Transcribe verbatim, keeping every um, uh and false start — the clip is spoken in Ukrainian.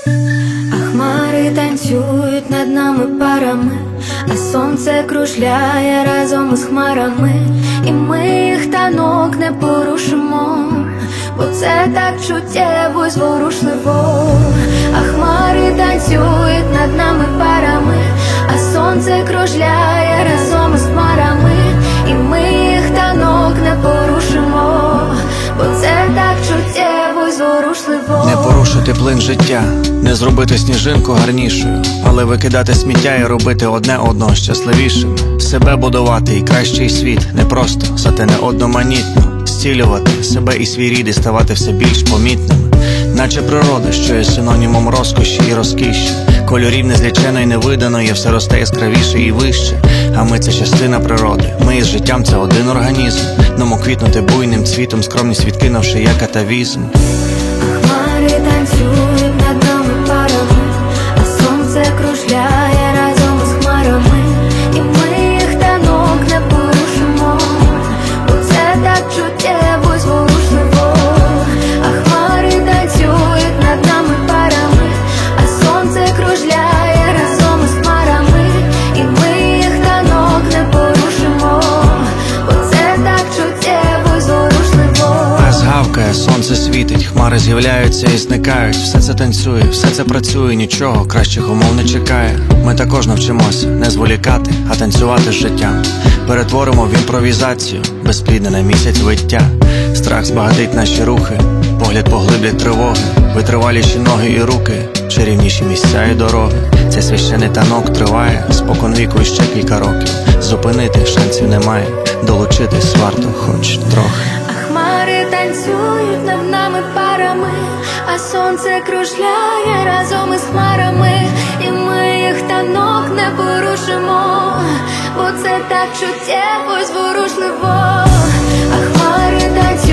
А хмари танцюють над нами парами, а сонце кружляє разом із хмарами, і ми їх танок не порушимо, бо це так чуттєво й зворушливо. А хмари танцюють над нами парами, а сонце кружляє разом із хмарами, і ми їх танок не порушимо, бо це так чуттєво й зворушливо. Не порушити плин життя, не зробити сніжинку гарнішою, але викидати сміття і робити одне одного щасливішим. Себе будувати і кращий світ, не просто, зате не одноманітно. Зцілювати себе і свій рід і ставати все більш помітними. Наче природа, що є синонімом розкоші і розкіші. Кольорів незлічено не видано, є все росте яскравіше і вище. А ми — це частина природи, ми із життям — це один організм. Ному квітнути буйним цвітом, скромність відкинувши як атавізм. А хмари танцюють над нами парами, а сонце кружляє разом із хмарами, і ми їх танок не порушимо, бо це так чуттєво й зворушливо. А хмари танцюють над нами парами, а сонце кружляє разом із хмарами, і ми їх танок не порушимо, бо це так чуттєво й зворушливо. Пес гавкає, сонце світить, хмари з'являються і зникають. Все це танцює, все це працює, нічого кращих умов не чекає. Ми також навчимося не зволікати, а танцювати з життям. Перетворимо в імпровізацію безплідне на місяць виття. Страх збагатить наші рухи, погляд поглиблять тривоги, витриваліші ноги і руки, чарівніші місця і дороги. Цей священий танок триває спокон віку іще кілька років. Зупинити шансів немає, долучитись варто хоч трохи. А хмари танцюють над нами парами, а сонце кружляє разом із хмарами, і ми їх танок не порушимо, бо це так чуттєво й зворушливо. А хмари танцюють